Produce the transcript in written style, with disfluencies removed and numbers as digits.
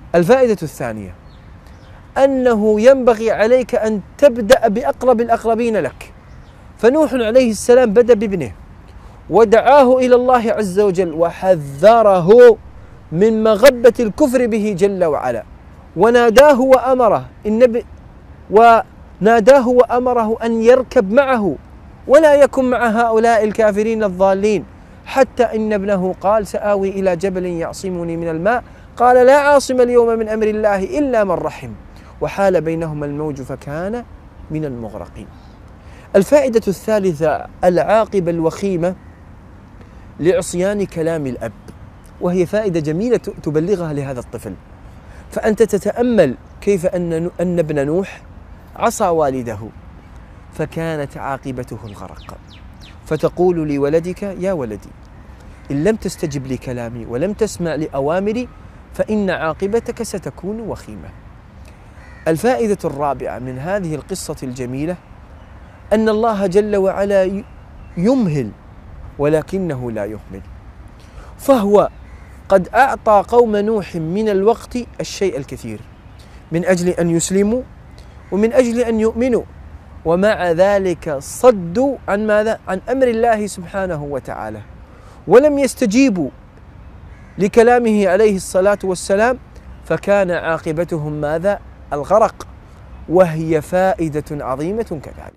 الفائدة الثانية أنه ينبغي عليك أن تبدأ بأقرب الأقربين لك، فنوح عليه السلام بدأ بابنه ودعاه إلى الله عز وجل وحذره من مغبة الكفر به جل وعلا، وناداه وأمره أن يركب معه ولا يكن مع هؤلاء الكافرين الضالين، حتى إن ابنه قال سآوي إلى جبل يعصمني من الماء، قال لا عاصم اليوم من أمر الله إلا من رحم، وحال بينهما الموج فكان من المغرقين. الفائدة الثالثة العاقبة الوخيمة لعصيان كلام الأب، وهي فائدة جميلة تبلغها لهذا الطفل. فأنت تتأمل كيف أن ابن نوح عصى والده فكانت عاقبته الغرق، فتقول لولدك يا ولدي إن لم تستجب لكلامي ولم تسمع لأوامري فإن عاقبتك ستكون وخيمة. الفائدة الرابعة من هذه القصة الجميلة أن الله جل وعلا يمهل ولكنه لا يهمل، فهو قد أعطى قوم نوح من الوقت الشيء الكثير من أجل أن يسلموا ومن أجل أن يؤمنوا، ومع ذلك صدوا عن ماذا؟ عن أمر الله سبحانه وتعالى، ولم يستجيبوا لكلامه عليه الصلاة والسلام، فكان عاقبتهم ماذا؟ الغرق، وهي فائدة عظيمة كذلك.